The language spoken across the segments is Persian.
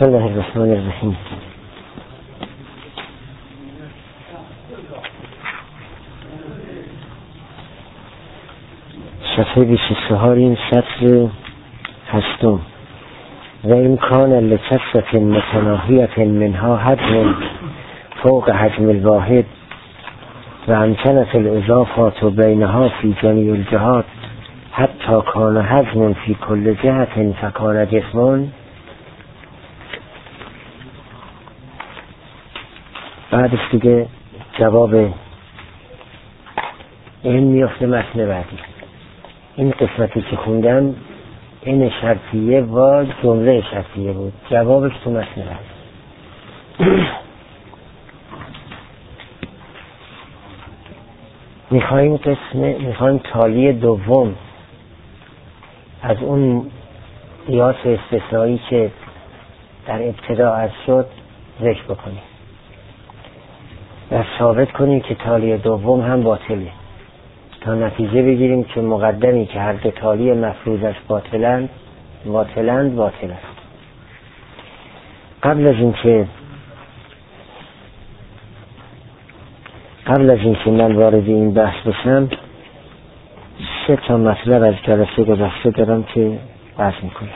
بسم الله الرحمن الرحیم. صفحه 24 سطر 8. و امکان لکثرة متناهیة منها حجم فوق حجم الواحد و امکنت الاضافات بینها فی جمیع الجهات حتی کان حجم فی کل جهت فکان جسم. بعدش دیگه جواب این میفته متن بعدی. این قسمتی که خوندم این شرطیه و جمله شرطیه بود، جوابش تو متن بعدی. میخوایم تالی دوم از اون قیاس استثنایی که در ابتدا عرض شد ذکر بکنیم و ثابت کنیم که تالی دوم هم باطله، تا نتیجه بگیریم که مقدمی که هر دو تالی مفروضش باطل است. قبل از اینکه من وارد این بحث بشم 3 تا مطلب از جلسه گذشته دارم که بحث میکنم.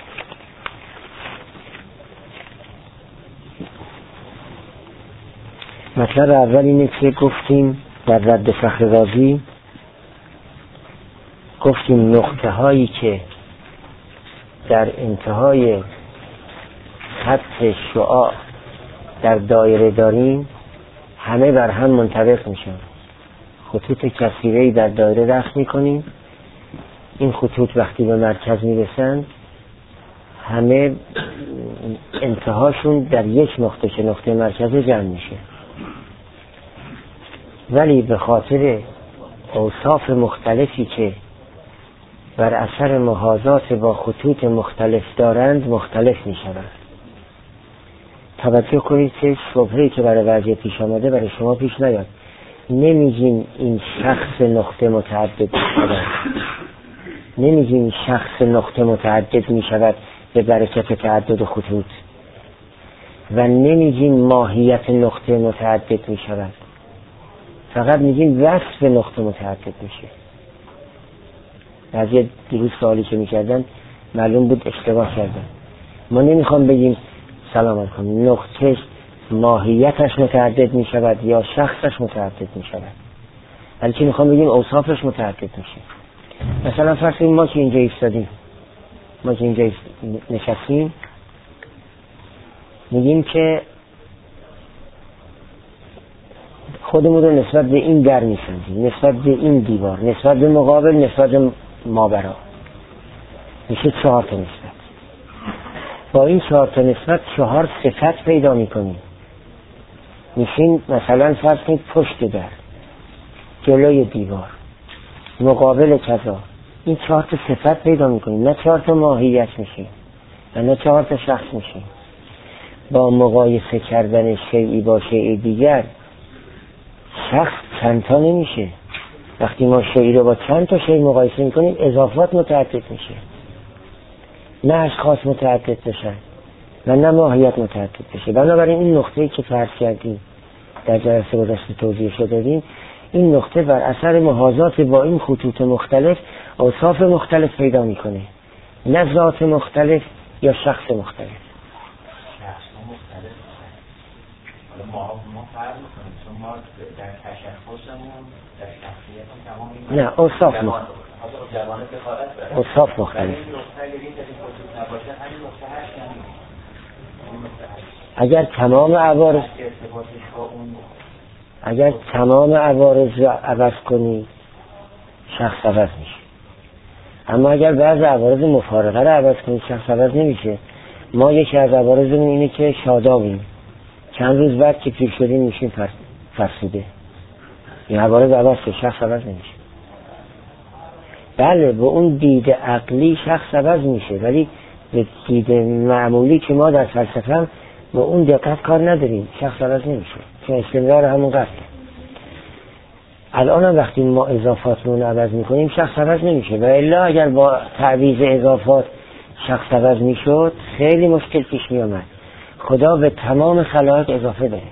مطلب اول اینه که گفتیم در رد فخر رازی گفتیم نقطه هایی که در انتهای خط شعاع در دایره داریم همه بر هم منطبق میشن. خطوط کثیره‌ای در دایره رسم میکنیم، این خطوط وقتی به مرکز میرسن همه انتهاشون در یک نقطه که نقطه مرکز جمع میشه، ولی به خاطر اوصاف مختلفی که بر اثر محاذات با خطوط مختلف دارند مختلف می شوند. توجه کنید که شبهه‌ای که برای بعضی پیش آمده برای شما پیش نیاد. نمیگیم این شخص نقطه متعدد می شود، نمیگیم شخص نقطه متعدد می شود به برکت تعدد خطوط، و نمیگیم ماهیت نقطه متعدد می شود، فقط میگیم وصف نقطه متعدد میشه. بعضی دیروز سوالی که میکردن معلوم بود اشتباه کردن. ما نمیخوام بگیم سلام علیکم نقطه ماهیتش متعدد میشود یا شخصش متعدد میشود، بلکه میخوام بگیم اوصافش متعدد میشه. مثلا فرض کنیم ما که اینجا ایستادیم، ما که اینجا نشستیم، میگیم که خودمون رو نسبت به این در میسنجیم، نسبت به این دیوار، نسبت به مقابل، نسبت به مابرا، میشه 4 تا نسبت. با این 4 تا نسبت 4 صفت پیدا میکنیم. میشین مثلا فرض کنید پشت در، جلوی دیوار، مقابل کذا، این 4 تا صفت پیدا میکنیم، نه 4 تا ماهیت میشیم و نه 4 تا شخص میشیم. با مقایسه کردن شیئی با شیء دیگر شخص چند تا نمیشه. وقتی ما شیئی رو با چند تا شیء مقایسه میکنیم اضافات متعدد میشه، نه اشخاص متعدد بشن و نه ماهیت متعدد بشه. بنابراین این نقطه‌ای که فرض کردیم در جلسه گذشته توضیح شده دادیم، این نقطه بر اثر محاذات با این خطوط مختلف اوصاف مختلف پیدا میکنه، نه ذات مختلف یا شخص مختلف. ما فرق میکنیم چون ما در تشخصمون در شخصیتمون تمام نه اوصاف مختلف، اوصاف مختلف. اگر تمام عوارض رو عوض کنی شخص عوض میشه، اما اگر بعض عوارض مفارقه رو عوض کنی شخص عوض نمیشه. ما یکی از عوارضمون اینه که شادابیم، چند روز بعد که پیر شدیم میشیم فرسوده. این عوارض عوض که شخص عوض نمیشه. بله به اون دید عقلی شخص عوض میشه، ولی به دید معمولی که ما در فلسفه هم به اون دقت کار نداریم، شخص عوض نمیشه چون استمرار همون قصد. الان هم وقتی ما اضافاتمون عوض میکنیم شخص عوض نمیشه، و الا اگر با تعویض اضافات شخص عوض میشد خیلی مشکل پیش میامد. خدا به تمام خلایق اضافه داره.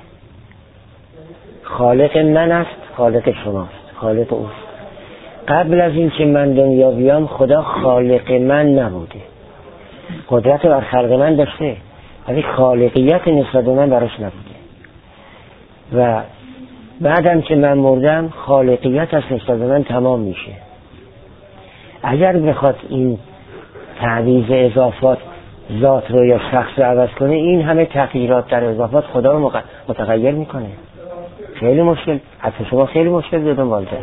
خالق من است، خالق شماست، خالق اوست. قبل از این که من دنیا بیام خدا خالق من نبوده، قدرت بر خلق من داشته ولی خالقیت نسبت به من براش نبوده. و بعدم که من مردم خالقیت از نسبت به من تمام میشه. اگر بخواد این تعویض اضافات ذات رو یا شخص رو عوض کنه، این همه تغییرات در اضافات خدا رو متغیر میکنه. خیلی مشکل، حتی شما خیلی مشکل بدون والده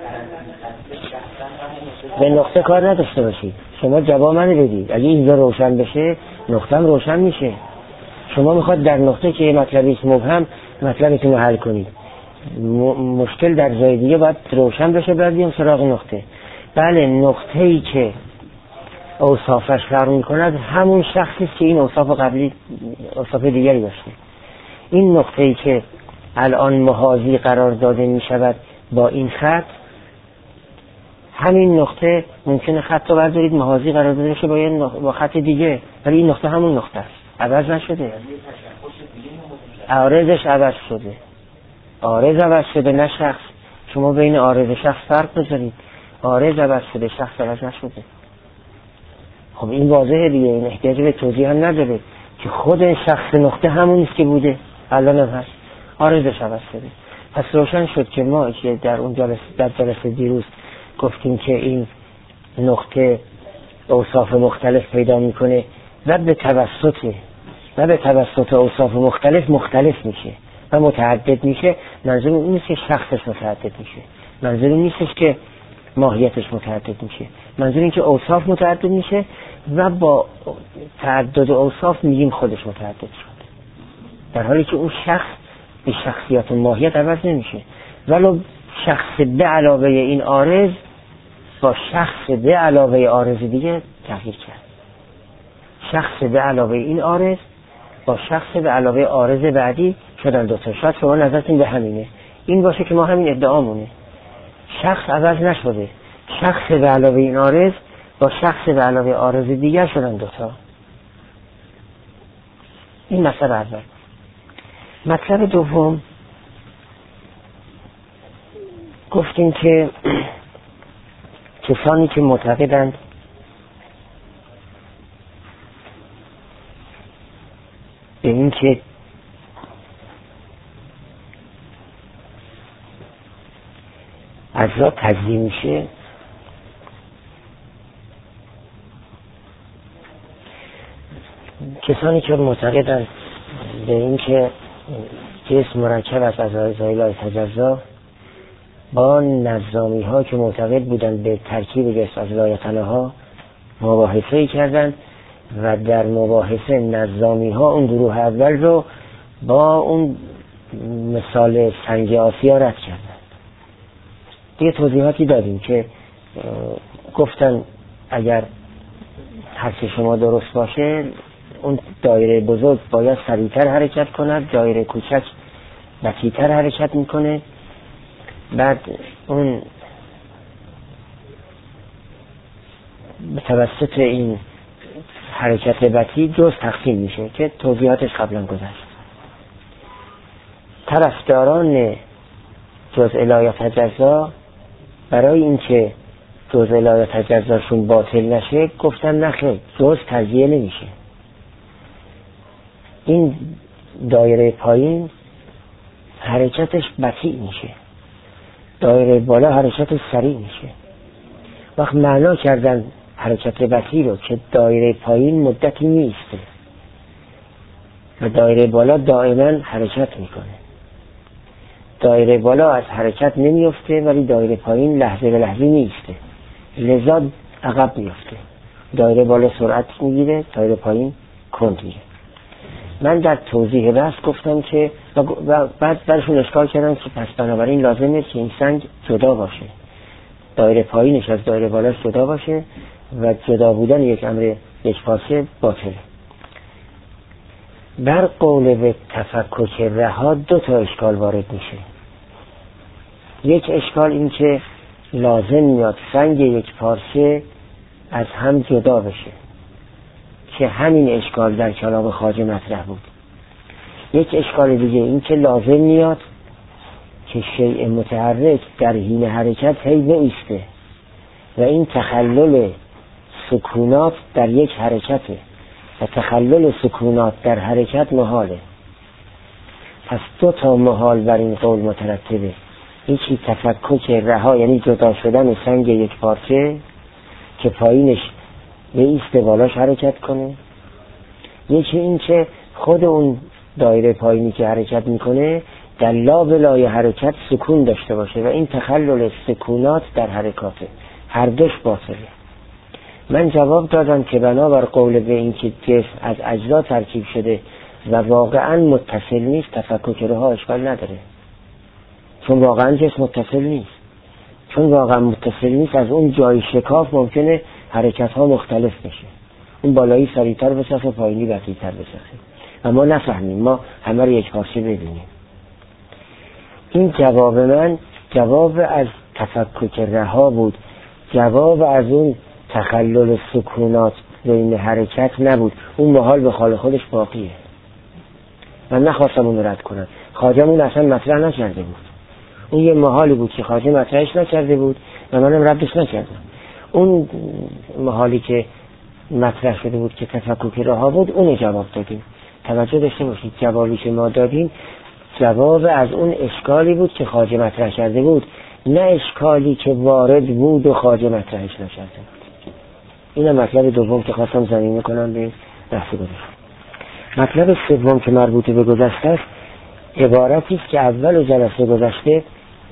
به نقطه کار نداشته باشید. شما جواب منو بدید، اگه اینجا روشن بشه نقطه‌ام روشن میشه. شما میخواد در نقطه که یه مطلبی است مبهم مطلبتون رو حل کنید، مشکل در جای دیگه باید روشن بشه، بعد بیام سراغ نقطه. بله، نقطه‌ای که اوصافش فرق میکند همون شخصی که این اوصاف قبلی اوصاف دیگری داشته. این نقطه‌ای که الان محاذی قرار داده میشود با این خط، همین نقطه ممکنه خط رو بردارید محاذی قرار داده بشه با خط دیگه، ولی این نقطه همون نقطه است، عوض نشده. عارضش عوض شده، عارض عوض شده نه شخص. شما بین عارض شخص فرق بذارید، عارض عوض شده شخص عوض نشده. خب این واضحه دیگه، این احتیاج به توضیح هم نداره که خود شخص نقطه همون است که بوده الان هم هست، عارضش عوض شده. پس روشن شد که ما که در اون جلسه دیروز گفتیم که این نقطه اوصاف مختلف پیدا میکنه و به توسط اوصاف مختلف میشه و متعدد میشه. منظور این نیست که شخصش متعدد میشه، منظور این نیست که ماهیتش متعدد میشه، منظور این که اوصاف متعدد میشه و با تعدد اوصاف میگیم خودش متعدد شد، در حالی که اون شخص به شخصیت و ماهیت عوض نمیشه. ولو شخص به علاوه این عارض با شخص به علاوه عارض دیگه تغییر کرد. شخص به علاوه این عارض با شخص به علاوه عارض بعدی شدن دوتا. شاید شما نظرتون به همینه، این باشه که ما همین ادعامونه. شخص عوض نشده، شخص به علاوه این عارض با شخص به علاوه عارض دیگر شدن دوتا. این مسئله اول. مطلب دوم، گفتیم که کسانی که معتقدند به این که اجزا تجزیه میشه، کسانی که معتقدند به این که جسم مرکب است از اجزای لا یتجزا، با نظامی ها که معتقد بودند به ترکیب جسم از لا یتناها مباحثه کردند و در مباحثه نظامی ها اون گروه اول رو با اون مثال سنگ آسیا رد کردند. دیگه توضیحاتی دادیم که گفتن اگر حرف شما درست باشه اون دایره بزرگ باید سریعتر حرکت کند، دایره کوچک بطی‌تر حرکت میکنه، بعد اون به توسط این حرکت بطیء جزء تقسیم میشه که توضیحاتش قبلا گذشت. طرفداران جزء لا یتجزا برای اینکه جزء لا یتجزاشون باطل نشه گفتن نخیر، جزء تجزیه نمیشه. این دایره پایین حرکتش بطیء میشه، دایره بالا حرکتش سریع میشه. وقت معنا کردن حرکت بطیء رو که دایره پایین مدتی نیسته و دایره بالا دائما حرکت میکنه. دایره بالا از حرکت نمیفته ولی دایره پایین لحظه به لحظه نیسته، لذا عقب میفته. دایره بالا سرعت میگیره، دایره پایین کند میره. من در توضیح بحث گفتم که و بعد برشون اشکال کردم که پس بنابراین لازمه که این سنگ جدا باشه، دایره پایینش از دایره بالاش جدا باشه و جدا بودن یک امر یک پاسه باطله. در قول به تفکک رها دو تا اشکال وارد میشه. یک اشکال این که لازم میاد سنگ یک پارچه از هم جدا بشه که همین اشکال در کلام خواجه مطرح بود یک اشکال دیگه این که لازم میاد که شیء متحرک در حین حرکت هی بایسته و این تخلل سکونات در یک حرکته و تخلل سکونات در حرکت محاله. پس دو تا محال بر این قول مترتبه. یکی تفکک رها، یعنی جدا شدن سنگ یک پارچه که پایینش به ایست بالاش حرکت کنه. یکی این که خود اون دایره پایینی که حرکت میکنه در لابلای حرکت سکون داشته باشه و این تخلل سکونات در حرکاته. هر دوش باطله. من جواب دادم که بنابر قول به این که جسم از اجزا ترکیب شده و واقعا متصل نیست، تفکک رها اشکال نداره، چون واقعا جسم متصل نیست. چون واقعا متصل نیست از اون جای شکاف ممکنه حرکت ها مختلف بشه، اون بالایی سریعتر بسخه، پایینی بطی‌تر بسخه و ما نفهمیم، ما همه رو یک پارچه ببینیم. این جواب من جواب از تفکک رها بود، جواب از اون تخلل سکونات بین حرکت نبود. اون محال به حال خودش باقیه. من نخواستم اون رد کنم، خواجه اون اصلا مطرح نکرده بود. اون یه محالی بود که خواجه مطرحش نکرده بود و منم ردش نکردم. اون محالی که مطرح شده بود که تفکک رها بود، اون جواب دادیم. توجه داشته باشید جوابی که ما دادیم جواب از اون اشکالی بود که خواجه مطرح کرده بود، نه اشکالی که وارد بود و خواجه مطرحش نکرده بود. این مطلب دوم که خواستم زمینه کنم به بحث گذشته. مطلب سوم که مربوط به گذشته است عبارتی است که اول جلسه گذشته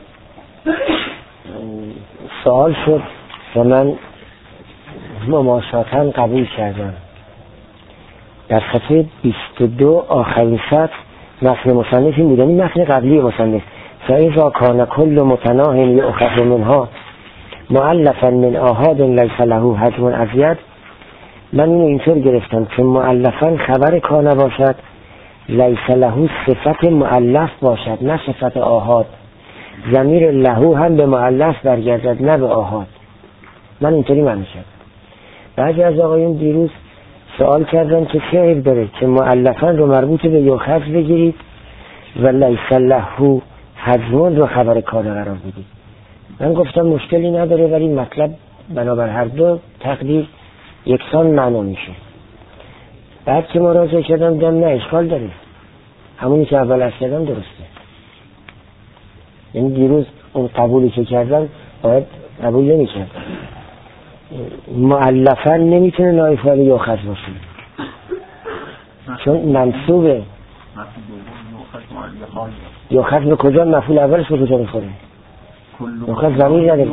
سوال شد و من مماشاتا قبول کردم. در صفحه 22 آخرین سطر متن مصنف این بود، این متن قبلی مصنف، فاذا کان کل متناه یؤخذ منها مؤلفا من آحاد لیس له حجم ازید. من اینو اینطور گرفتم که مؤلفا خبر کان باشد، لیس له صفت مؤلف باشد، نه صفت آحاد. ضمیر له هم به مؤلف برگردد نه به آحاد. من اینطوری معنی کردم. بعضی از آقایون دیروز سوال کردن که چه عیب داره که مؤلفا رو مربوط به یؤخذ بگیرید و لیس له حجم رو خبر کان قرار بدید. من گفتم مشکلی نداره، ولی مطلب بنابر هر دو تقدیر یکسان معنا میشه. بعد که مراجعه کردم دیدم نه اشکال داره، همونی که اول از کردم درسته. یعنی دیروز اون قبولی که کردم باید قبول نمی کرد. مؤلفا نمیتونه نایب فاعل یؤخذ باشه چون منصوبه. یؤخذ به کجا؟ مفعول اولش به کجا میخوره؟ یؤخذ ضمیر نداره.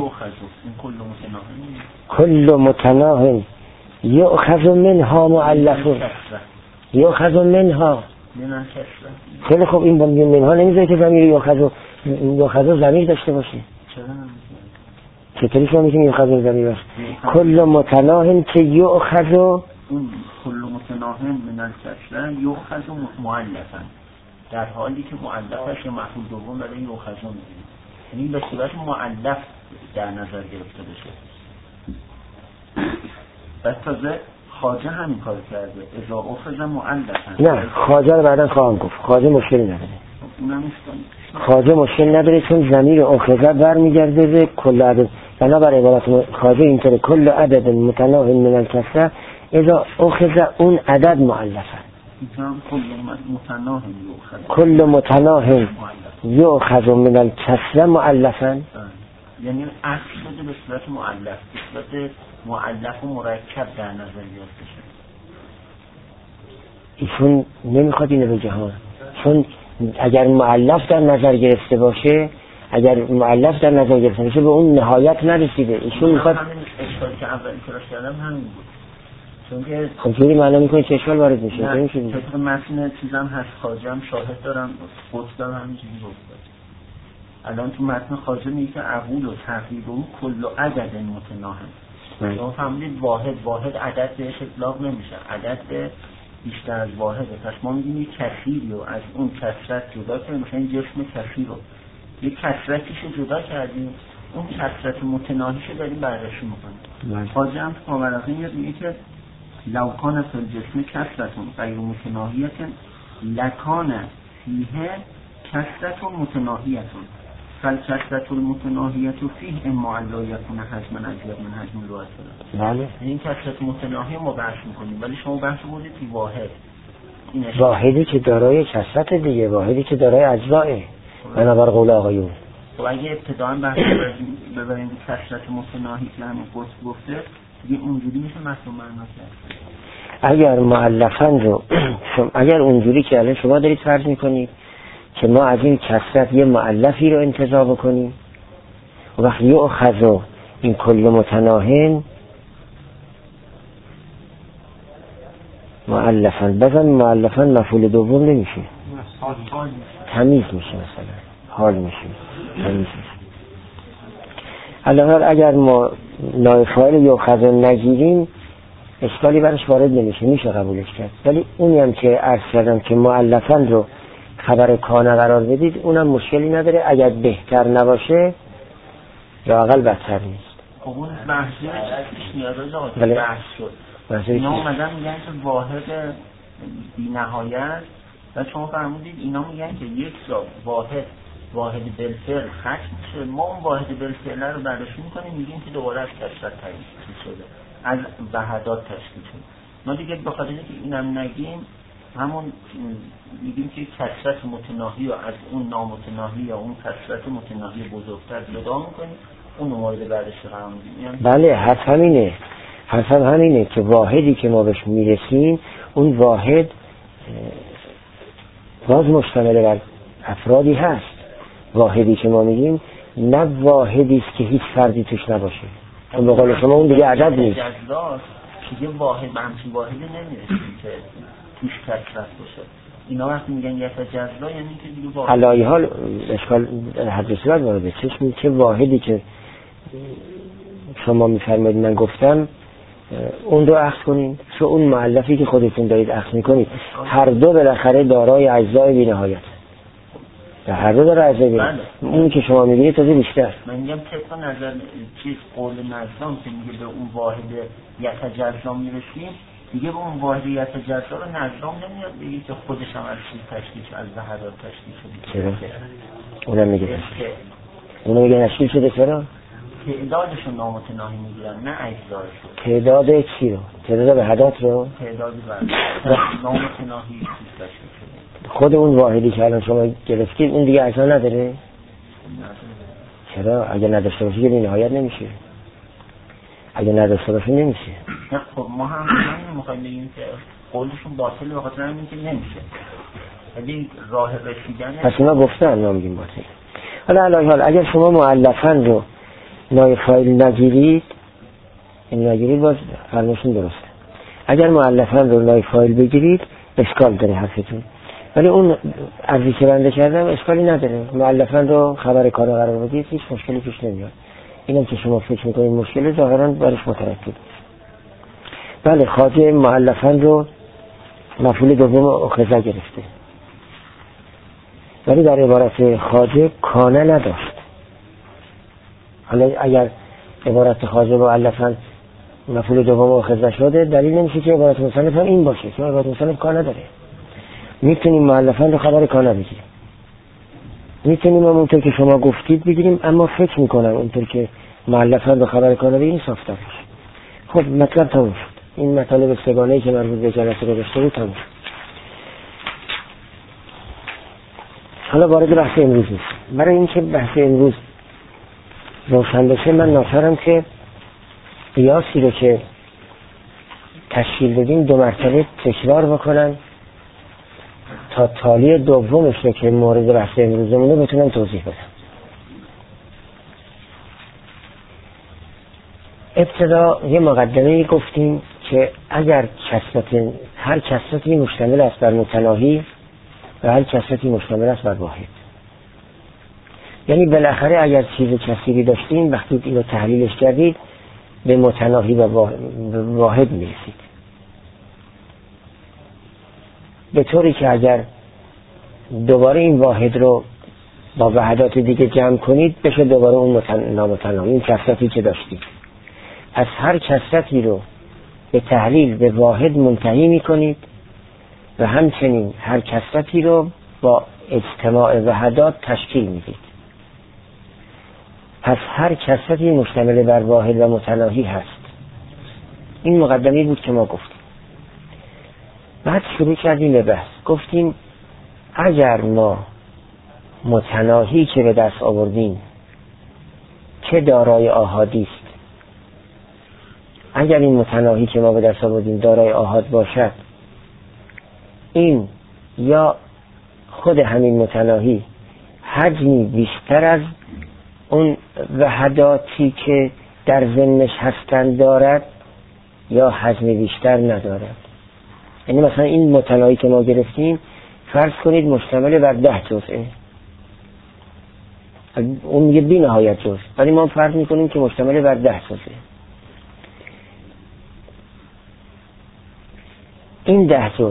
کل متناه یؤخذ منها مؤلفون، یؤخذ منها. خیلی خوب، این منها نمیذاره که ضمیر یؤخذ ضمیر داشته باشه. چطوری شما میتونی یؤخذ ضمیر باشه؟ کل متناه که یؤخذ، کل متناه من الکسره یؤخذ مؤلفا، در حالی که مؤلفش مفعول دوم برای یؤخذ میگیره، یعنی به صورت مؤلف در نظر گرفته بشه. بس تازه خواجه همین کار کرده، اذا اخذ مؤلفا. نه خواجه رو بعدا خواهم گفت، خواجه مشکلی نداره. خواجه مشکل نداره چون ضمیر اخذ برمیگرده به کل عدد. بنابر عبارت خواجه اینطوره کل عدد متناه من الکسره اذا اخذ اون عدد مؤلفا. کل متناه یؤخذ من الکسره مؤلفا، یعنی اصل شده به صورت مؤلف، به صورت مؤلف و مرکب در نظر گرفته شده. ایشون نمیخواد اینو بگه ها، چون اگر مؤلف در نظر گرفته باشه، اگر مؤلف در نظر گرفته باشه به اون نهایت نرسیده. ایشون میخواد همین اشکالی که اول اکراش کردم همین بود. چون که خب جوری معنا میکنه که اشکال وارد میشه. نه طبق متن چیزم هست، خواجم شاهد دارم، خودم همینجوری گفتم. الان تو متن خواجه میگه که عقول و تقریب و کل عدد متناه. شما فهمیدید واحد عدد بهش اطلاق نمیشه، عدد به بیشتر از واحده. پس ما میگیم یک کثیری رو از اون کثرت جدا کردیم، مثلا این جسم کثیر رو یک کثرتیش رو جدا کردیم، اون کثرت متناهیش رو داریم بررسی میکنیم. خواجه هم کاملا میگه که لو کان فی الجسم کثرتون غیر متناهیه لکان فیه کسرت متناهیت فالکسرت المتناهیت فیه اما لا یکون حجما اجزا من حجم الواحد. بله. این کسرت متناهی ما بحث میکنیم، ولی شما بحث بودید که واحدی که دارای کسرت دیگه، واحدی که دارای اجزاه. بنابر قول آقایون خب اگه ابتداء بحث ببریم کسرت متناهی که همین گفته دیگه اونجوری میشه مفهوم معنا کرد. اگر مؤلفاً رو اگر اونجوری که الان شما دارید فرض میکنید که ما از این کسرت یه مؤلفی رو انتزاع بکنیم و وقتی یؤخذ این کل متناهن مؤلفاً بزن مؤلفاً مفعول دوم نمیشه، تمیز میشه، مثلا حال میشه، تمیز میشه. الان اگر ما نائب فاعل یؤخذ نگیریم اشکالی برش وارد نمیشه، میشه قبولش کرد. ولی اونی هم که عرض کردم که مؤلفاً رو خبر کانه قرار بدید اونم مشکلی نداره، اگر بهتر نباشه یا اقل بدتر نیست. خب اون بحثی نیازه آقا بحث شد اینا اومدن میگن که واحد بی نهایت و شما فرمودید اینا میگن که یک جا واحد بالفعل ختم میشه، ما اون واحد بالفعل رو برداشت میکنیم میگیم که دوباره از کسرت تشکیل شده، از وحدات تشکیل شده. ما دیگه بخاطر اینکه اینم نگیم همون میگیم که کسرت متناهی رو از اون نامتناهی یا اون کسرت متناهی بزرگتر جدا میکنیم، اون مورد بررسی قرار میدیم. بله حرف همینه که واحدی که ما بهش میرسیم اون واحد باز مشتمل بر افرادی هست. واحدی که ما میگیم نه واحدی است که هیچ فردی توش نباشه، به قول شما اون دیگه عدد نیست. دیگه واحد به همچین واحدی نمیرسیم که توش کسرت باشه. اینا وقتی میگن یتجزا یعنی که دیگه واحد علای حال اشکال حدیثی باید وارد چشم که واحدی که شما میفرمایید من گفتم اون رو اخذ کنید، چون اون مؤلفی که خودتون دارید اخذ میکنید هر دو بالاخره دارای اجزای بی‌نهایت، هر دو داره اجزای بی‌نهایت. اون که شما میگید تازه بیشتر. من میگم طبق نظر چیز قول نظام که میگه به اون واحد یتجزا میرسیم، دیگه به اون واحد یتجزا رو نظام نمیاد بگه که خودش هم از چیز تشکیل شده، از وحدات تشکیل شده. چرا؟ اونم میگه تشکیل شده. چرا؟ تعدادشون نامتناهی میگیرن نه اجزایشون. تعداد چی رو؟ تعداد وحدات رو؟ تعدادی نامتناهی چیز تشکیل شده. خود اون واحدی که الان شما گرفتید اون دیگه اجزا نداره؟ چرا؟ اگه نداشته باشه که نهایت نمیشه. اگه نداشته باشه نمیشه. نه خب ما هم میخوایم بگیم که قولشون باطل به خاطر همین که نمیشه. ولی راه رسیدن پس اونا گفتن ما میگیم باطل. حالا علاوه حال اگر شما مؤلفاً رو نائب فاعل نگیرید باز فرمایشون درسته. اگر مؤلفاً رو نائب فاعل بگیرید اشکال داره حرفتون، ولی اون عرضی که بنده کردم اشکالی نداره. مؤلفاً رو خبر کار قرار بدید هیچ مشکلی پیش نمیاد. اینم که شما فکر میکنید مشکل ظاهراً برش مترتب. بله خواجه مؤلفاً رو مفعول دوم اخذ گرفته، ولی در عبارت خواجه کانه نداشت. حالا اگر عبارت خواجه مؤلفاً مفعول دوم اخذ شده دلیل نمیشه که عبارت مصنف هم این باشه، چون عبارت مصنف کانه داره. میتونیم مؤلفاً رو خبر کانه بگیریم، میتونیم اونطور که شما گفتید بگیریم، اما فکر میکنم اونطور که مؤلفاً رو خبر کانه بگیریم صافتر میشه. خب مطلب تموم شد. این مطالب سگانه‌ای که مربوط به جلسه گذشته بود تموم شد. حالا وارد بحث امروز نیست. برای اینکه بحث امروز روشن بشه من ناچارم که قیاسی رو که تشکیل دادیم 2 مرتبه تکرار بکنم تا تالی دومش رو که مورد بحث امروزمونه بتونم توضیح بدم. ابتدا یه مقدمه گفتیم که اگر هر کسرتی مشتمل است بر متناهی و هر کسرتی مشتمل است بر واحد، یعنی بالاخره اگر چیز کثیری داشتیم وقتی اینو تحلیلش کردید به متناهی و واحد میرسید، به طوری که اگر دوباره این واحد رو با وحدات دیگه جمع کنید بشه دوباره اون نامتناهی، این کسرتی که داشتید. از هر کسرتی رو به تحلیل به واحد منتهی میکنید و همچنین هر کثرتی رو با اجتماع وحدات تشکیل میدید. پس هر کثرتی مشتمل بر واحد و متناهی هست. این مقدمه بود که ما گفتیم. بعد شروع کردیم به بحث. گفتیم اگر ما متناهی که به دست آوردیم که دارای آحادی است، اگر این متناهی که ما به دست آوردیم دارای آحاد باشد، این یا خود همین متناهی حجمی بیشتر از اون وحداتی که در ضمنش هستند دارد یا حجم بیشتر ندارد. یعنی مثلا این متناهی که ما گرفتیم فرض کنید مشتمل بر 10 جزئه، اون میگه بی نهایت جزء، ولی ما فرض میکنیم که مشتمل بر 10 جزئه. این 10 جزء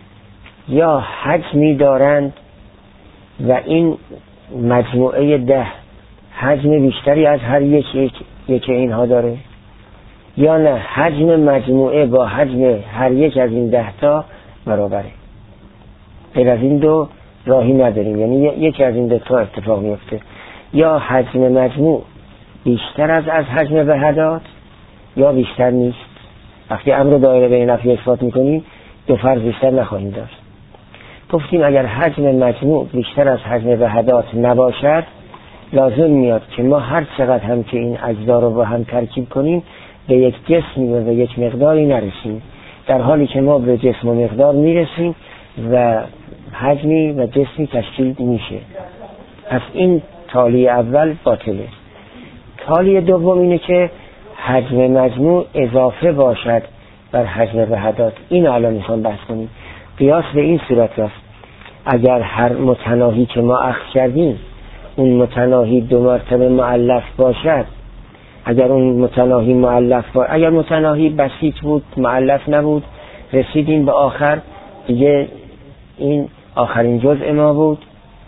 یا حجمی دارند و این مجموعه 10 حجم بیشتری از هر یک اینها داره، یا نه حجم مجموعه با حجم هر یک از این 10 تا برابره. غیر از این دو راهی نداریم، یعنی یکی از این 2 تا اتفاق میفته، یا حجم مجموع بیشتر از حجم وحدات یا بیشتر نیست. وقتی امر دایره بین نفی اثبات میکنیم 2 فرض بیشتر نخواهیم داشت. گفتیم اگر حجم مجموع بیشتر از حجم وحدات نباشد، لازم میاد که ما هر چقدر هم که این اجزا رو با هم ترکیب کنیم به یک جسمی و به یک مقداری نرسیم، در حالی که ما به جسم و مقدار میرسیم و حجمی و جسمی تشکیل میشه. پس این تالی اول باطله. تالی دوم اینه که حجم مجموع اضافه باشد بر حجم وحدات. این الان میخوام بحث کنیم. قیاس به این صورت است: اگر هر متناهی که ما اخذ کردیم اون متناهی 2 مرتبه مؤلف باشد، اگر اون متناهی مؤلف اگر متناهی بسیط بود مؤلف نبود، رسیدیم به آخر دیگه این آخرین جزء ما بود،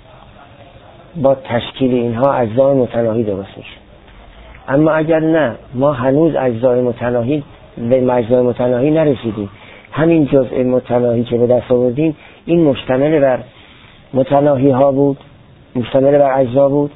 با تشکیل اینها اجزای متناهی درست میشه. اما اگر نه، ما هنوز اجزای متناهی به اجزای متناهی نرسیدیم، همین جزء متناهی که به دست آوردیم این مشتمل بر متناهی ها بود، مشتمل بر اجزا بود،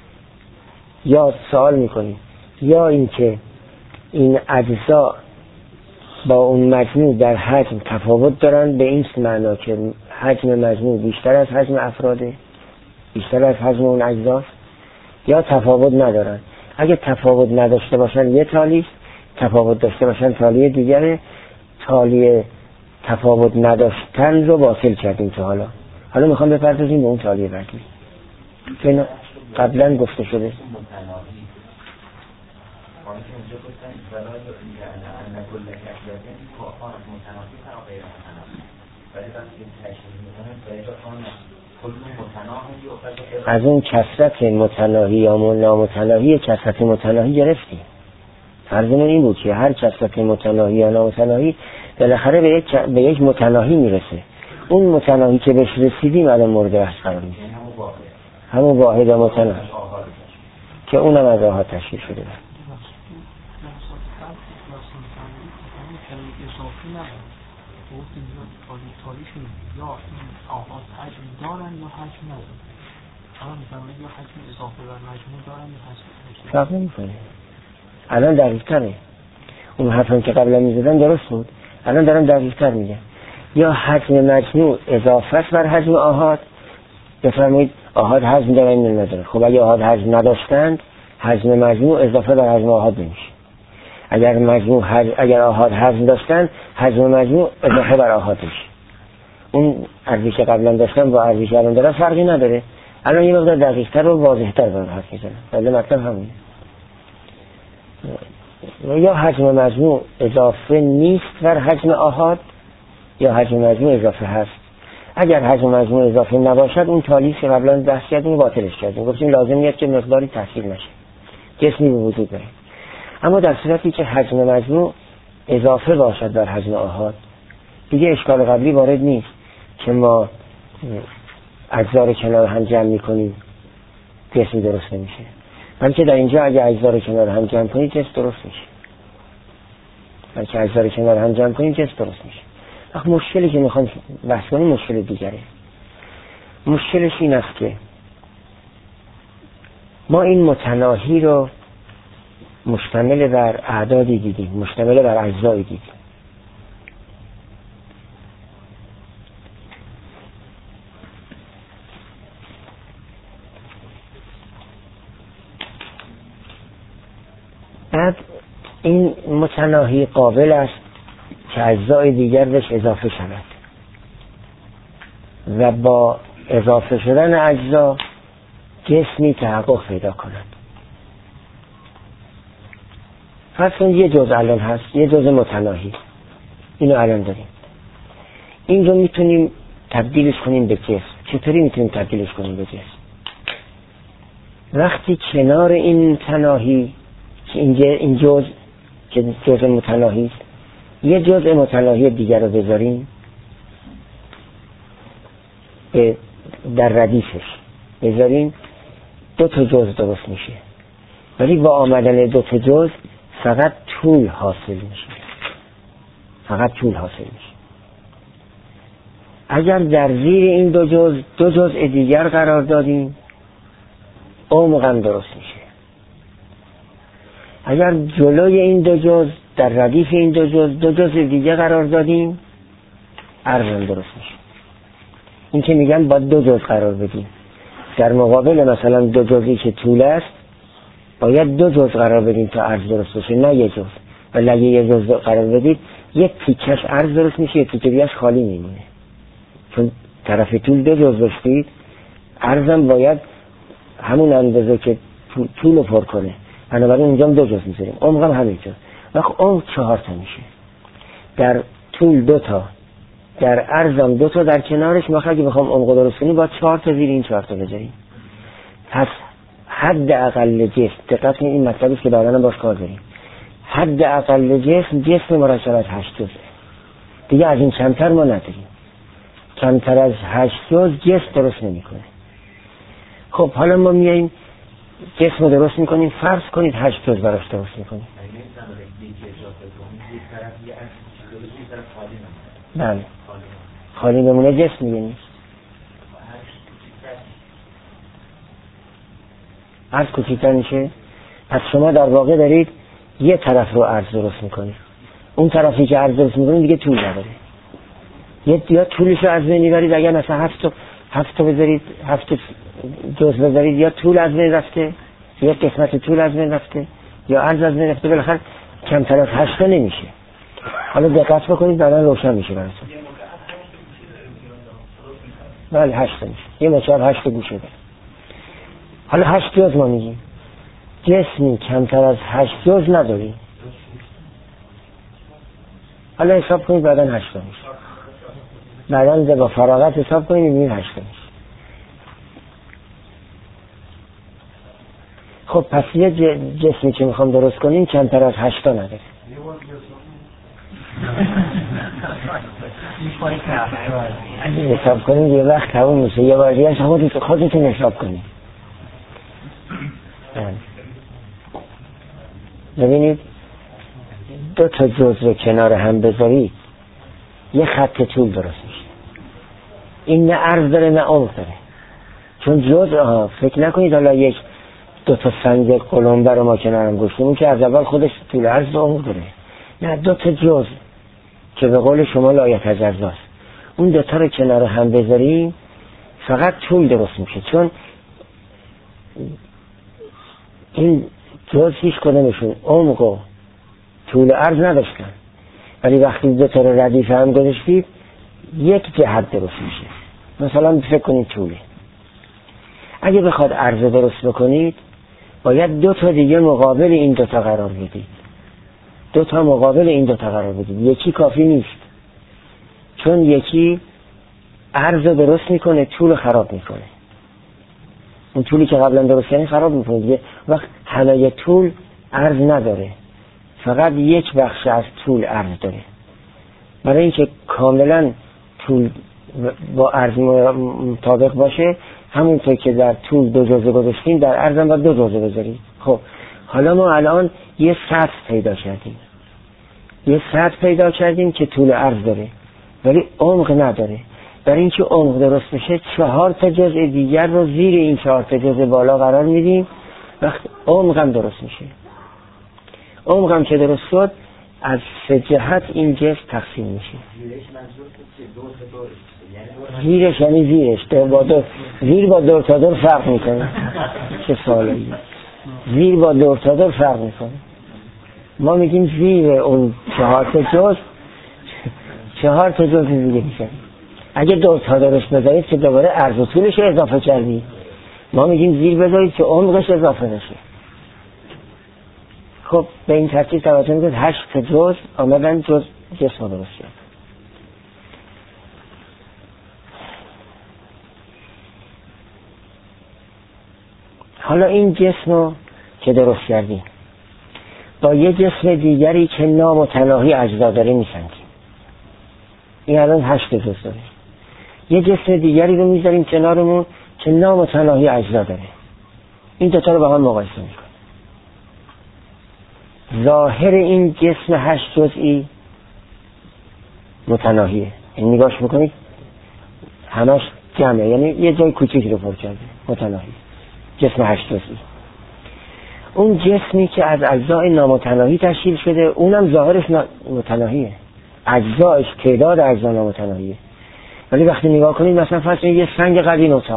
یا سوال میکنیم یا اینکه این اجزا با اون مجموع در حجم تفاوت دارن، به این معنا که حجم مجموع بیشتر از حجم افراده، بیشتر از حجم اون اجزاست، یا تفاوت ندارن. اگه تفاوت نداشته باشن یه تالی، تفاوت داشته باشن تالی دیگره. تالی تفاوت نداشتن رو باطل کردیم تا حالا میخوام بپردازیم به اون تالی بعدی که قبلا گفته شده. از اون کثرت متناهی یا نامتناهی کثرت متناهی گرفتیم. فرضمون این بود که هر کثرت متناهی یا نامتناهی بالاخره به یک متناهی میرسه. اون متناهی که بهش رسیدیم الان مورد بحث قرار میگیره، همون واحد و متناهی که اونم از آحاد تشکیل شده. یا آغاز حجم دارن یا حجم ندارن. الان میفرمایید یا حجم اضافه بر مجموع دارن یا حجم فرق نمیکنه. الان دقیق‌تره. اون حرفی که قبلا میزدن درست بود، الان دارم دقیق‌تر میگم. یا حجم مجموع اضافه است بر حجم آحاد. بفرمایید آحاد حجم دارن یا ندارن. خب اگه آحاد حجم نداشتند، حجم مجموع اضافه بر حجم آحاد نمیشه. اگر آحاد حجم داشتن، حجم مجموع اضافه بر آحاد میشه. اون عرضی که قبلا داشتم با عرضی که الان دارم فرقی نداره. الان یه مقدار دقیق‌تر و واضح‌تر دارم حرف میزنم، ولی مطلب همونه. یا حجم مجموع اضافه نیست بر حجم آحاد، یا حجم مجموع اضافه هست. اگر حجم مجموع اضافه نباشد، اون تالیف که قبلا بحث کردیم باطلش کردیم، گفتیم لازم نیست که مقداری تحصیل نشه، جسمی به وجود بیاد. اما در صورتی که حجم مجموع اضافه باشد بر حجم آحاد، دیگه اشکال قبلی وارد نیست که ما اجزا رو کنار هم جمع میکنیم جسم درست نمیشه، بلکه در اینجا اگه اجزا رو کنار هم جمع کنید جسم درست میشه. مشکلی که میخوام بحث کنیم مشکل دیگره. مشکلش این است که ما این متناهی رو مشتمل بر اعدادی دیدیم، مشتمل بر اجزایی دیدیم. بعد این متناهی قابل است که اجزای دیگر بهش اضافه شود و با اضافه شدن اجزا جسمی تحقق پیدا کند. پس اون یه جزء الان هست، یه جزء متناهی، اینو الان داریم. این رو میتونیم تبدیلش کنیم به جسم. چطوری میتونیم تبدیلش کنیم به جسم؟ وقتی کنار این تناهی که این جزء که جزء متناهی است، یه جزء متناهی دیگر رو بذاریم در ردیفش بذاریم، 2 تا جزء درست میشه. ولی با آمدن 2 تا جزء فقط طول حاصل میشه، فقط طول حاصل میشه. اگر در زیر این 2 جزء دیگر قرار دادیم، عمق هم درست میشه. اگر جلوی این 2 جزء در ردیف این 2 جزء دیگه قرار دادیم، عرض هم درست میشه. این که میگن باید 2 جزء قرار بدیم، در مقابل مثلا 2 جزئی که طول است باید 2 جزء قرار بدیم تا عرض درست بشه، نه یه جزء. ولی اگه یه جزء قرار بدید، یک تیکش عرض درست میشه، یک تیکه دیگه‌اش خالی میمونه. چون طرف طول 2 جزء داشتید، عرضم باید همون اندازه که طول رو پر کنه، بنابراین اونجا 2 جزء میذاریم. عمق هم همینطور. وقت عمق 4 تا میشه، در طول 2 تا، در عرضم 2 تا، در کنارش ما اگه بخوام عمق درست کنیم باید 4 تا زیر این 4 تا بذاریم. پس حد اقل جسم، دقت کنید این مطلبی که بعداً باش کار داریم، حد اقل جسم مرکب از 8 جزء. دیگه از این کمتر ما نداریم. کمتر از 8 جزء جسم درست نمیکنه. خب حالا ما میاییم جسم رو درست میکنیم، فرض کنید 8 جزء براش درست میکنیم. بله، خالی بمونه جسم دیگه نیست. عرض کوچیک‌تر میشه. پس شما در واقع دارید یه طرف رو عرض درست میکنید، اون طرفی که عرض درست میکنید دیگه طول نداره. یا طولش رو از بین میبرید. اگر مثلا 7 تا بذارید، 7 جزء بذارید، یا طول از بین رفته، یا قسمت طول از بین رفته، یا عرض از بین رفته، بالاخره کمتر از 8 تا نمیشه. حالا دقت بکنید بعدا روشن میشه براتون. بله 8 تا میشه، یه مکعب 8 گوشه داره. حالا 8 جزء ما میگیم، جسمی کمتر از 8 جزء نداریم. حالا حساب کنید بعدا 8 تا میشه. بعدا با فراغت حساب کنید میبینید 8 تا میشه. خب پس یه جسمی که میخوام درست کنیم کمتر از 8 تا نداره. اگه حساب کنیم یه وقت تموم میشه. یه بار دیگه خودتون حساب کنید. ببینید 2 تا جزء رو کنار هم بذارید، یه خط طول درست میشه. این نه عرض داره نه عمق داره. چون جزء فکر نکنید حالا 2 تا سنگ قلمبه رو ما کنار هم گذاشتیم که از اول خودش طول عرض و عمق داره. نه، 2 تا جزء که به قول شما لایتجزاست، اون 2 تا رو کنار هم بذاریم فقط طول درست میشه. چون این جزء هیچ کدومشون عمق و طول عرض نداشتن، ولی وقتی 2 تا رو ردیف هم گذاشتید یک جهت درست میشه. مثلا فکر کنید طوله. اگه بخواد عرض درست بکنید باید 2 تا دیگه مقابل این 2 تا قرار بدید. 2 تا مقابل این 2 تا قرار بدید. یکی کافی نیست، چون یکی عرض درست میکنه، طول خراب میکنه. اون طولی که قبلا درست کردن خراب میکنه دیگه. وقت همه طول عرض نداره، فقط یک بخش از طول عرض داره. برای اینکه کاملا طول با عرض مطابق باشه، همونطور که در طول 2 جزء گذاشتیم در عرض هم باید 2 جزء بذاریم. خب حالا ما الان یه سطح پیدا کردیم که طول عرض داره، ولی عمق نداره. برای اینکه عمق درست بشه 4 تا جزء دیگر رو زیر این 4 تا جزء بالا قرار میدیم، وقت عمق هم درست میشه. عمق هم که درست شد از 3 جهت این جسم تقسیم میشه. زیرش یعنی زیرش زیر با دور تا دور فرق میکنه. چه سوالی؟ زیر با دور تا دور فرق میکنه. ما میگیم زیر اون 4 تا جزء 4 تا جزء دیگه میشه. اگه دور تا دورش بذارید که دوباره عرض و طولش اضافه کردی، ما میگیم زیر بذارید که عمقش اضافه بشه. خب به این ترتیب توجه میکنید 8 تا جزء آمدن جسم درست شد. حالا این جسم رو که درست کردیم با یه جسم دیگری که نامتناهی اجزا داره میسنجیم. این الان 8 جزء داره. یه جسم دیگری رو میذاریم کنارمون که نامتناهی اجزا داره. این دوتا رو با هم مقایسه میکنیم. ظاهر این جسم 8 جزئی متناهیه. این نگاش میکنید همش جمعه، یعنی یه جای کوچیک رو پر کرده، متناهی. جسم 8 جزئی. اون جسمی که از اجزای نامتناهی تشکیل شده اونم ظاهرش متناهیه، اجزایش تعداد اجزا نامتناهیه. ولی وقتی نگاه کنید مثلا فرض کنید یه سنگ قدیم اتاق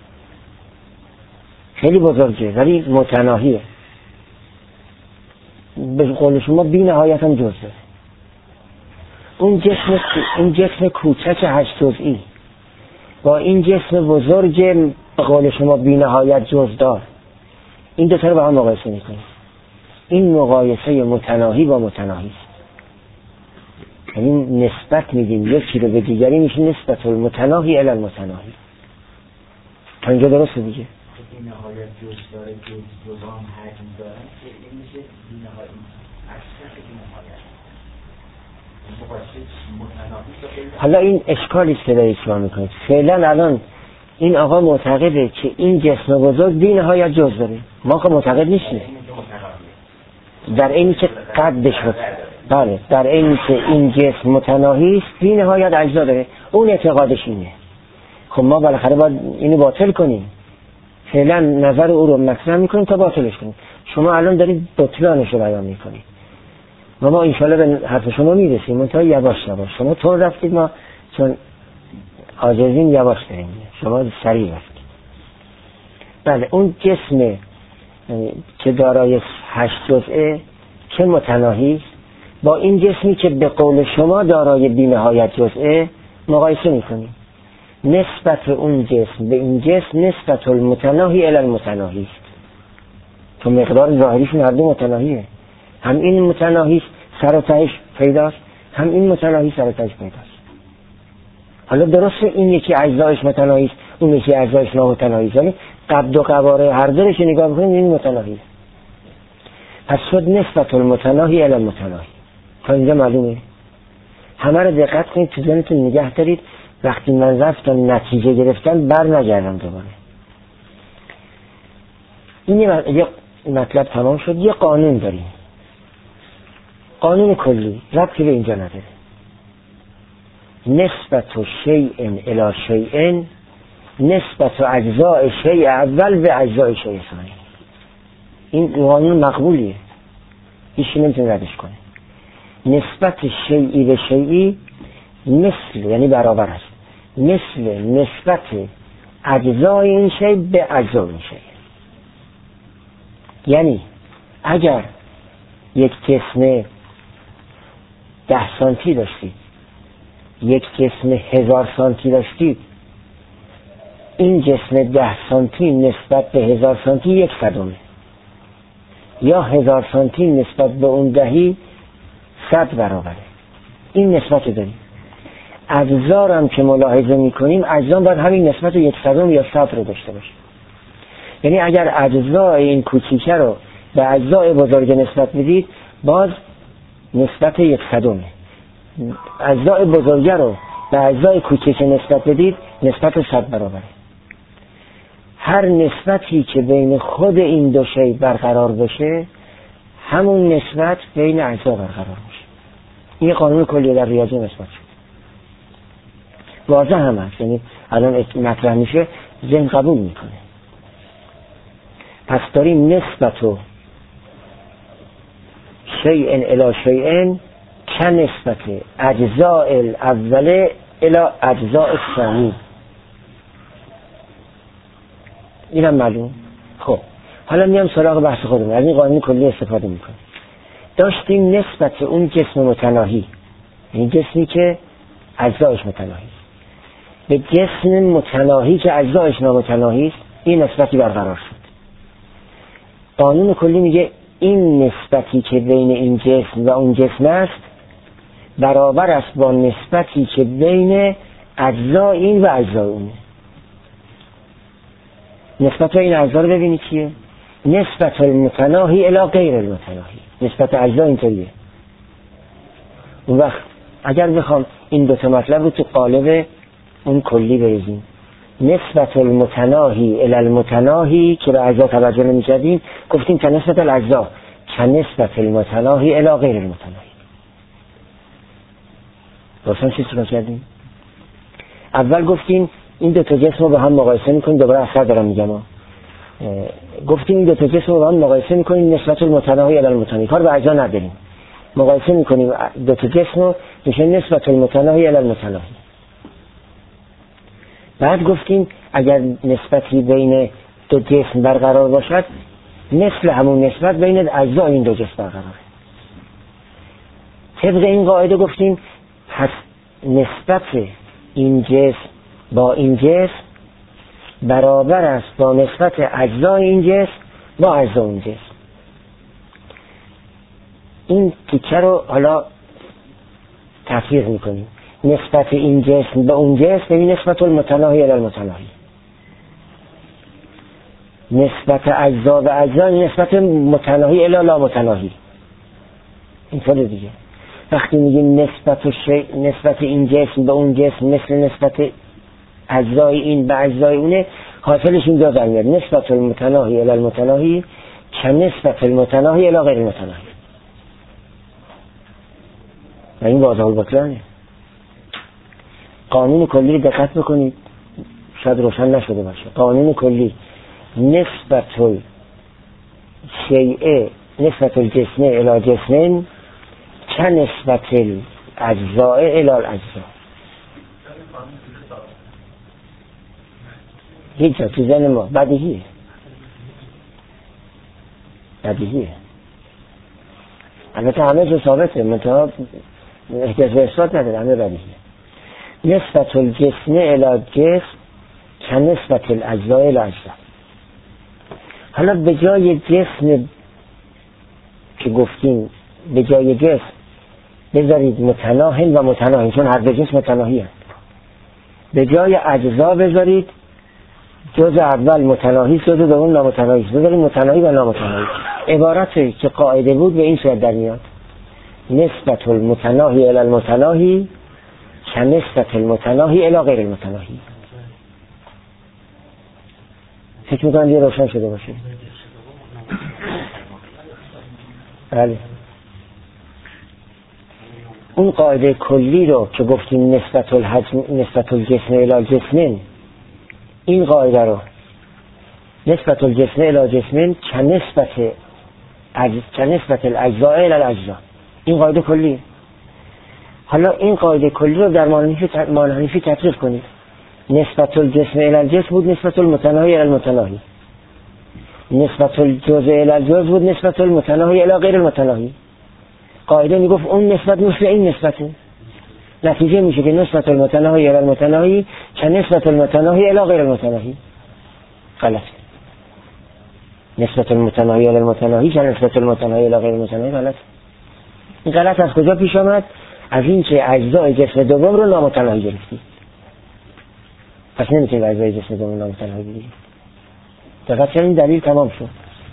خیلی بزرگه ولی متناهیه، به قول شما بی نهایت هم جز داره. اون جسم کوچک 8 جزئی با این جسم بزرگ به قول شما بی نهایت جزدار، این دو تا رو با هم مقایسه میکنیم. این مقایسه متناهی با متناهی است. یعنی نسبت میدیم یکی رو به دیگری، میشه نسبت المتناهی الی المتناهی. تا اینجا درسته دیگه؟ بی نهایت جز داره، جزام حجم داره که این میشه بی نهایت اکثر بی نهایت. حالا این اشکالی است که دارید شما میکنید. فعلا الان این آقا معتقده که این جسم بزرگ بی نهایت جز داره، ما که معتقد نیستیم. در اینی که قدش شد، بله، در اینی که این جسم متناهی است بی نهایت اجزا داره، اون اعتقادش اینه. خب ما بالاخره باید اینو باطل کنیم. فعلا نظر او رو مطرح میکنیم تا باطلش کنیم. شما الان دارید بطلانش رو بیان میکنید. ما انشالله به حرف شما میرسیم، منتها یواش یواش. شما طور رفتید، ما چون عاجزین یواش داریم، شما سریع رفتید. بله، اون جسم که دارای 8 جزئه که متناهی با این جسمی که به قول شما دارای بی نهایت جزئه مقایسه میکنیم. نسبت اون جسم به این جسم نسبت المتناهی الی المتناهی است. تو مقدار ظاهریشون هر دو متناهیه. هم این متناهی سر و تهش پیداست، هم این متناهی سر و تهش پیداست. حالا درسته این یکی اجزایش متناهی است، اون یکی اجزایش نامتناهی است، ولی قد و قواره هر دو رو که نگاه می‌کنیم این متناهی است. پس شد نسبت المتناهی الی المتناهی. تا اینجا معلومه؟ همه رو دقت کنید، تو ذهنتون نگه دارید. وقتی من رفتم نتیجه گرفتم بر نگردم دوباره. این یه مطلب تمام شد. یه قانون داریم، قانون کلی، ربطی به اینجا نداره. نسبت شیء الی شیء نسبت اجزاء شیء اول به اجزاء شیء ثانی. این قانون مقبولیه، هیچ نمیتونه ردش کنه. نسبت شیئی به شیئی مثل، یعنی برابر است، مثل نسبت اجزای این شیء به اجزای این شیء. یعنی اگر یک جسم 10 سانتی داشتید، یک جسم 1000 سانتی داشتید، این جسم 10 سانتی نسبت به 1000 سانتی 1 صدمه، یا 1000 سانتی نسبت به اون دهی 100 برابره. این نسبت داریم. اجزا هم که ملاحظه میکنیم، اجزا باید همین نسبت 1 صدم یا 100 رو داشته باشه. یعنی اگر اجزای این کوچیکه رو به اجزای بزرگ نسبت بدید، باز نسبت 1 صدمه. اجزای بزرگ رو به اجزای کوچیکه نسبت بدید، نسبت 100 برابره. هر نسبتی که بین خود این دو شی برقرار بشه، همون نسبت بین اجزا برقرار میشه. این قانون کلی در ریاضی نسبت شد. واضح هم هست، یعنی الان مطرح میشه ذهن قبول میکنه. پس داریم نسبت و شیئن الی شیئن که نسبت اجزاء الاول الی اجزاء الثانی. اینم معلوم. خب حالا میام سراغ بحث خودمون، از این قانون کلی استفاده میکنیم. داشتیم نسبت اون جسم متناهی، این جسمی که اجزایش متناهی به جسم متناهی که اجزایش نامتناهی است، این نسبتی برقرار شد. قانون کلی میگه این نسبتی که بین این جسم و اون جسم است برابر است با نسبتی که بین اجزای این و اجزای اونه. نسبت این اجزا رو ببینید چیه؟ نسبت المتناهی الی غیر المتناهی. نسبت اجزا اینطوریه. اون وقت اگر بخوام این دو تا مطلب رو تو قالب اون کلی بریزیم، نسبت المتناهی الی المتناهی که به اجزا توجه نمی‌کردیم، گفتیم که نسبت الاجزا که نسبت المتناهی الی غیر المتناهی. درستان چی سرا کردیم؟ اول گفتیم این دو تا جسم رو با هم مقایسه می‌کنیم، دوباره اثر دارم میگم گفتیم این دو تا جسم رو با هم مقایسه می‌کنیم، نسبت المتناهی الی المتناهی، کار به اجزا نداریم، مقایسه می‌کنیم دو تا جسم رو، میشه نسبت المتناهی الی المتناهی. بعد گفتیم اگر نسبتی بین دو جسم برقرار باشد، مثل همون نسبت بین اجزا این دو جسم برقراره. طبق این قاعده گفتیم پس نسبت این جسم با این جسم برابر است با نسبت اجزای این جسم با اجزای اون جسم. این تیکه رو حالا تفریق میکنیم. نسبت این جسم به اون جسم ببین نسبت المتناهی الی المتناهی، نسبت اجزا به اجزا نسبت متناهی الی لا متناهی. اینطوره دیگه. وقتی میگیم نسبت این جسم به اون جسم مثل نسبت اجزای این به اجزای اونه، حاصلش این دو در میاد، نسبت المتناهی الی المتناهی که نسبت المتناهی الی غیر المتناهی. و این واضح البطلانه. قانون کلی دقت بکنید، شاید روشن نشده باشه. قانون کلی نسبت الشیء نسبت الجسم الی جسم که نسبت الاجزاء الی الاجزا. هیچ تو ذهن ما بدیهیه، البته همه جو ثابته، منتها احتیاج به اثبات نداره، همه بدیهیه. نسبت الجسم الی جسم که نسبت الاجزاء الی اجزا. حالا به جای جسم که گفتیم به جای جسم بذارید متناهی و متناهی، چون هر دو جسم متناهی هست. به جای اجزا بذارید جزء اول متناهی، جزء دوم نامتناهی، بذارید متناهی و نامتناهی. عبارتی که قاعده بود به این صورت در میاد، نسبت المتناهی الی المتناهی که نسبت المتناهی الی غیر المتناهی. فکر میکنم یه روشن شده باشه. بله. اون قاعده کلی رو که گفتیم نسبت الجسم الی جسم، این قاعده رو نسبت الجسم الی جسم که نسبت الاجزاء الی الاجزا، این قاعده کلی. حالا این قاعده کلی رو در مانحنیفی تطبیق کنید. نسبت الجسم الی الجسم بود نسبت المتناهی الی المتناهی، نسبت الجزء الی الجزء بود نسبت المتناهی الی غیر المتناهی. قاعده میگفت اون نسبت مثل این نسبته، نتیجه میشه که نسبت المتناهی الی المتناهی که نسبت المتناهی الی غیر المتناهی. غلط. نسبت المتناهی الی المتناهی که نسبت المتناهی الی غیر المتناهی غلط. این غلط از کجا پیش آمد؟ از این که اجزای جسم دوم رو نامتناهی گرفتی، پس نمیتونی اجزای جسم دوم نامتناهی بگیری. دقیقا این دلیل تمام شد،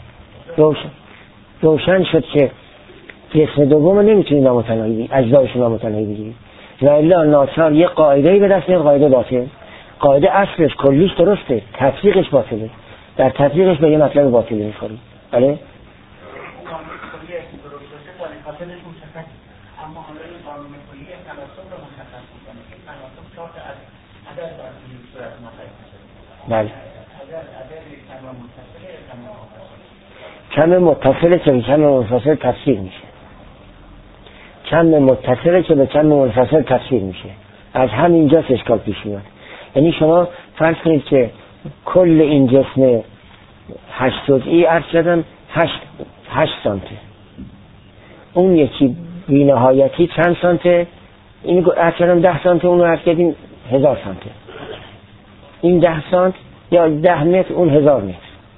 روشن شد که جسم دوم رو نمیتونی نامتناهی بگیری، اجزایش نامتناهی بگیری. و الا ناچار یه قاعده‌ای به دست میاد، قاعده باطل. قاعده اصلش کلیش درسته، تطبیقش باطله، در تطبیقش به یه مطلب باطل میخوری. بله اما حالا این قانون کلی تناسب رو مشخص می‌کنه که تناسب شرط عدد در این صورت متعین شده. بله. عدد کم متصل کم متصل که به کم منفصل تفسیر میشه. کم متصل که به کم منفصل تفسیر میشه. از همینجا اشکال پیش میاد. یعنی شما فرض کنید که کل این جسم 8 جزئی عرض کردم 8 سانته. اون یکی بی‌نهایتی چند سانته؟ این عرض کردم 10 سانته، اون رو عرض کردیم 1000 سانته. این 10 سانت یا 10 متر، اون 1000 متر.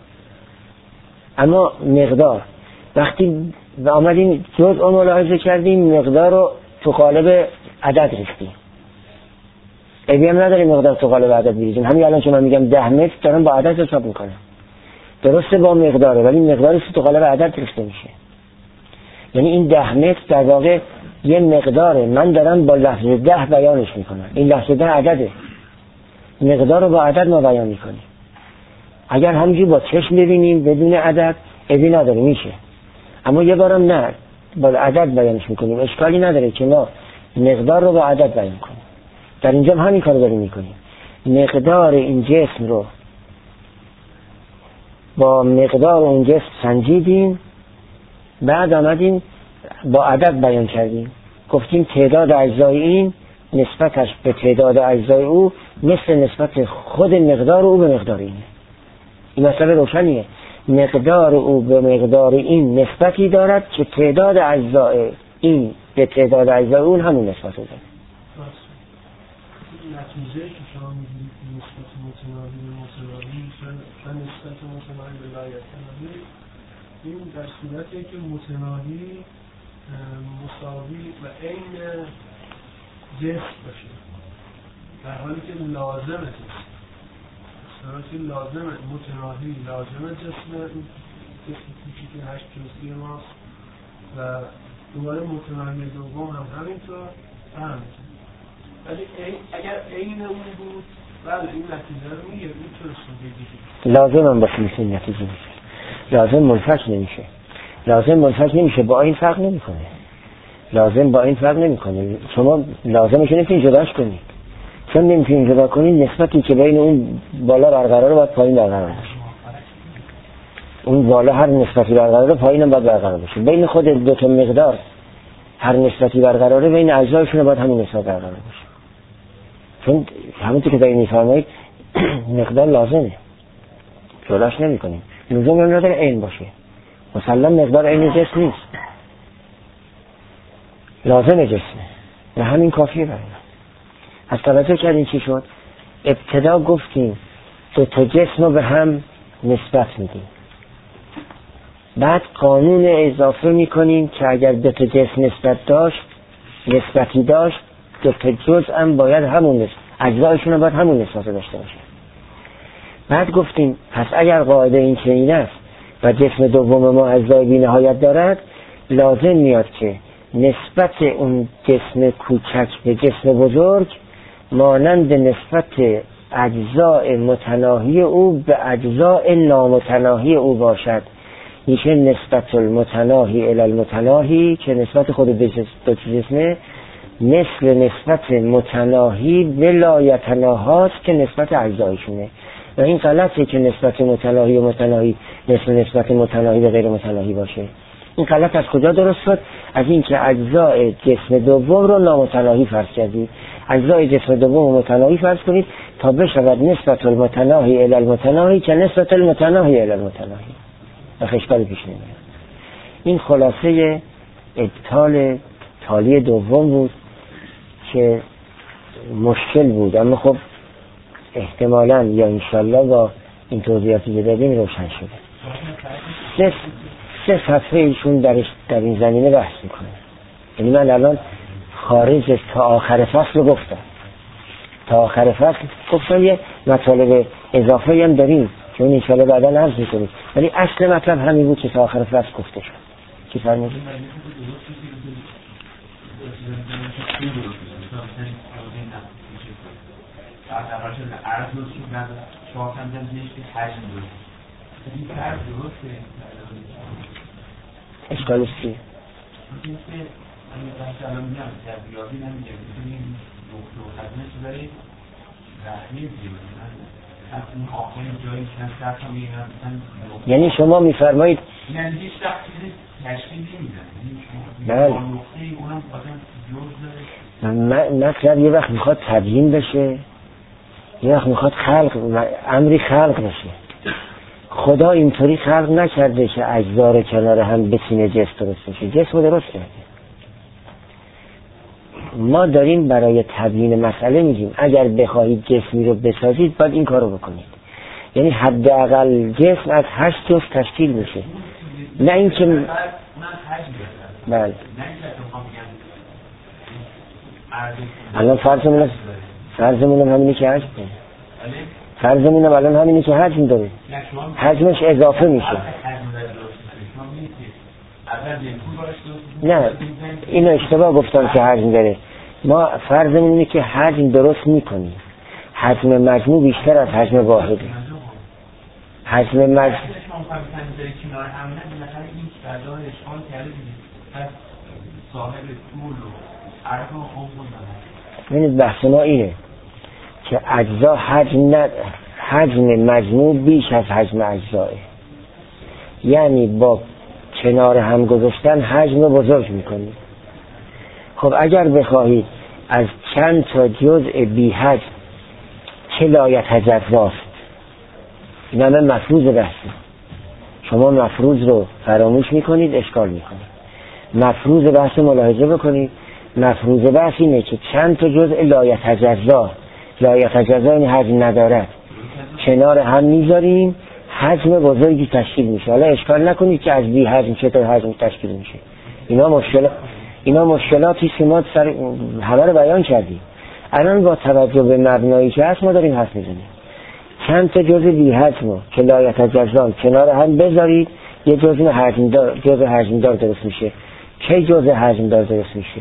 اما مقدار وقتی آمدیم جزء رو ملاحظه کردیم، مقدار رو تو قالب عدد ریختیم. عیبی هم نداره مقدار تو قالب عدد بریزیم. همین الان که من میگم 10 متر دارم با عدد حساب میکنم، درسته با مقداره، ولی مقدارش تو قالب عدد ریخته میشه. یعنی این 10 متر در واقع یه مقداره، من دارم با لفظ 10 بیانش میکنم. این لفظ 10 عدده، مقدار رو با عدد ما بیان میکنیم. اگر همینجور با چشم ببینیم بدون عدد عیبی نداره، میشه. اما یه بارم نه، با عدد بیانش میکنیم، اشکالی نداره که ما مقدار رو با عدد بیان کنیم. در اینجا هم همین کارو داریم میکنیم. مقدار این جسم رو با مقدار اون جسم سنجیدیم، بعد آمدیم با عدد بیان کردیم، گفتیم تعداد اجزای این نسبتش به تعداد اجزای او مثل نسبت خود مقدار او به مقدار اینه. این مسئله روشنیه. مقدار او به مقدار این نسبتی دارد که تعداد اجزای این به تعداد اجزای اون همون نسبت رو دارد. نتیجه که شما میگید نسبت متناهی به متناهی و نسبت متناهی به لایتناهی، این در صورتی که متناهی مساوی و عین جسم باشه، در حالی که لازم جسم، صورتی لازم متناهی لازم جسم، جسم کوچیک 8 جزئی ماست و دوباره متناهی دوم هم همینطور همینطور. ولی اگر عین اون بود بله این نتیجه رو میگه، میتونستم بگید لازم هم باشه میشه نتیجه میشه. لازم منفک نمیشه. لازم منفک نمیشه، با این فرق نمیکنه. لازم با این فرق نمیکنه. شما لازمش نمیتونید جداش کنید. چون نمیتونید جدا کنید نسبتی که بین اون بالا برقراره باید پایین برقرار باشه. اون بالا هر نسبتی برقراره پایین هم باید برقرار باشه. بین خود دو تا مقدار هر نسبتی برقراره، بین اجزایشون باید همین نسبت برقرار باشه. چون همونطور که دارید میفرمایید مقدار لازمه، جداش نمی‌کنیم. لزوم هم نداره عین باشه. مثلا مقدار عین جسم نیست، لازم جسمه و همین کافیه برای ما. از توجه کردین چی شد؟ ابتدا گفتیم دو تا جسم رو به هم نسبت میدیم، بعد قانون اضافه میکنیم که اگر دو تا جسم نسبتی داشت دو تا جزء هم باید همون نسبت، اجزایشون هم باید همون نسبت داشته باشه. بعد گفتیم پس اگر قاعده این چنین است و جسم دوم ما اجزای بی نهایت دارد، لازم میاد که نسبت اون جسم کوچک به جسم بزرگ مانند نسبت اجزای متناهی او به اجزای نامتناهی او باشد. میشه نسبت المتناهی الی المتناهی که نسبت خود به جسمه مثل نسبت متناهی به لایتناهاست که نسبت اجزایشونه. و این غلطه که نسبت متناهی و متناهی مثل نسبت متناهی به غیر متناهی باشه. این غلط از کجا درست شد؟ از این که اجزای جسم دوم رو نامتناهی فرض کردید. اجزای جسم دوم رو متناهی فرض کنید تا بشود نسبت المتناهی الی المتناهی که نسبت المتناهی الی المتناهی و اشکال پیش نمیاد. این خلاصه ابطال تالی دوم بود که مشکل بود، اما خب احتمالاً یا انشالله با این توضیحاتی که دادیم روشن شده. سه صفحه ایشون در این زمینه بحث میکنه. یعنی من الان خارج تا آخر فصل رو گفتم، تا آخر فصل گفتم یه مطالب اضافه هم داریم که اون انشالله بعدا عرض میکنیم، ولی اصل مطلب همین بود که تا آخر فصل گفته شد. چی فرمودید؟ عرض درست نداره شما کمتر میشه حجم درست این عرض درسته. اشکالش چیه؟ همین بحث الان میگم جذبیابی نمیگه میتونیم دکتر خدمه چی داریم رحمی بگیریم از اون آخرین جایی که من سرخ هم میگم یعنی شما میفرمایید یعنی هیچ وقت چیزی تشکیل نمیدن بله نقطه اونم بازم جز مطلب یه وقت میخواد تبیین بشه، یه وقت میخواد امری خلق بشه. خدا اینطوری خلق نکرده که اجزا رو کنار هم بسینه جسم درست بشه، جسم رو درست کرده. ما داریم برای تبیین مسئله میگیم اگر بخواهید جسمی رو بسازید باید این کارو بکنید، یعنی حداقل جسم از 8 جزء تشکیل بشه، نه اینکه بله الان فرضمونم همینه که حجم داره، فرضمونم الان همینه که حجم داره، حجمش اضافه میشه. نه اینو اشتباه گفتم که حجم داره، ما فرضمون اینه که حجم درست میکنیم، حجم مجموع بیشتر از حجم واحده. حجم مجموع ببینید بحث ما اینه که اجزا حجم مجموع بیش از حجم اجزاه، یعنی با کنار هم گذاشتن حجم رو بزرگ میکنید. خب اگر بخواهید از چند تا جزء بی حجم چه لایتجزاست، این همه مفروض بحثه، شما مفروض رو فراموش میکنید اشکال میکنید. مفروض بحث ملاحظه بکنید، مفروض بحث اینه که چند تا جزء لایتجزا یعنی حجم ندارد کنار هم میذاریم حجم بزرگی تشکیل میشه. حالا اشکال نکنید که از بی حجم چطور حجم تشکیل میشه، اینا مشکلاتی که ما همه رو بیان کردیم. الان با توجه به مبنایی که هست ما داریم حرف میزنیم. چند تا جزء بی حجم که لایتجزا کنار هم بذارید یه جزء حجمدار درست میشه. کی جزء حجمدار درست میشه؟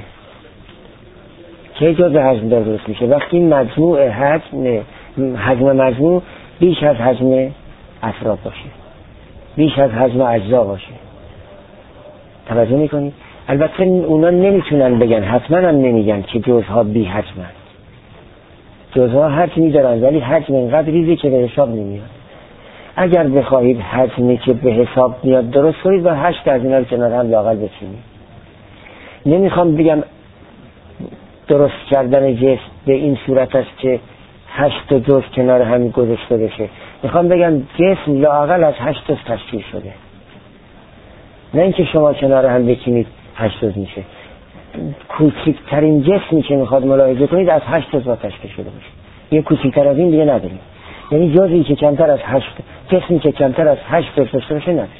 وقتی مجموع حجم مجموع بیش از حجم افراد باشه، بیش از حجم اجزا باشه. توجه میکنید؟ البته اونا نمیتونن بگن، حتما هم نمیگن که جزها بی حجمن، جزها حجمی دارن ولی حجم اینقدر ریزی که به حساب نمیاد. اگر بخواهید حجمی که به حساب میاد درست کنید و 8 از اینا رو کنار هم لااقل بچینید. نمیخوام بگم درست کردن جسم به این صورت است که 8 جزء کنار هم گذاشته بشه، میخوام بگم جسم لااقل از 8 جزء تشکیل شده، نه اینکه شما کنار هم بچینید 8 جزء میشه. کوچکترین جسمی که میخواد ملاحظه کنید از 8 جزء تشکیل شده باشه، یه کوچکتر از این دیگه نداریم. یعنی جزئی که کمتر از 8 جسمی که کمتر از 8 جزء داشته باشه نداریم.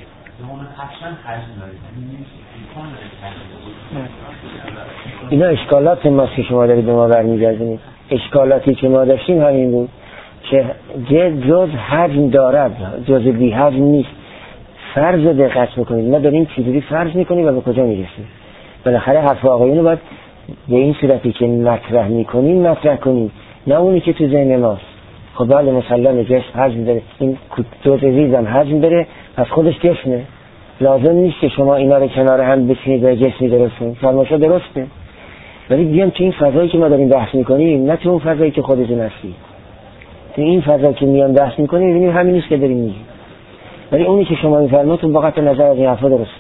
اینا اشکالات ماست که شما دارید به ما برمیگردونید. اشکالاتی که ما داشتیم همین بود که جز حجم دارد، جز بی حجم نیست. فرض دقت بکنید، ما داریم چجوری فرض میکنیم و به کجا میرسیم. بالاخره حرف آقایون رو باید به این صورتی که مطرح میکنیم مطرح کنیم، نه اونی که تو ذهن ماست. خب بله مسلمه جسم حجم داره، این جز ریزم حجم داره، پس خودش جسمه، لازم نیست که شما اینا رو کنار هم بچینید و جسمی درست کنید. فرمایشات درسته، ولی بیام تو این فضایی که ما داریم بحث میکنیم، نه تو اون فضایی که خودتون هستید. تو این فضایی که میان بحث میکنیم ببینیم همین نیست که داریم میگیم، ولی اونی که شما میفرمایید تو با قطع نظر از این حرفا درست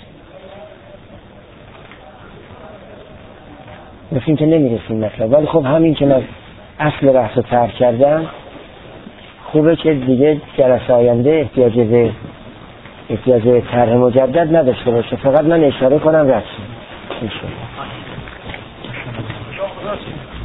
مثل که نمیرسیم مطلب. ولی خب همین که من اصل بحث رو ترک کردم، خوبه که دیگه جلسه آینده احتیاج به طرح مجدد نداشته باشه، فقط من اشاره کنم رد شد.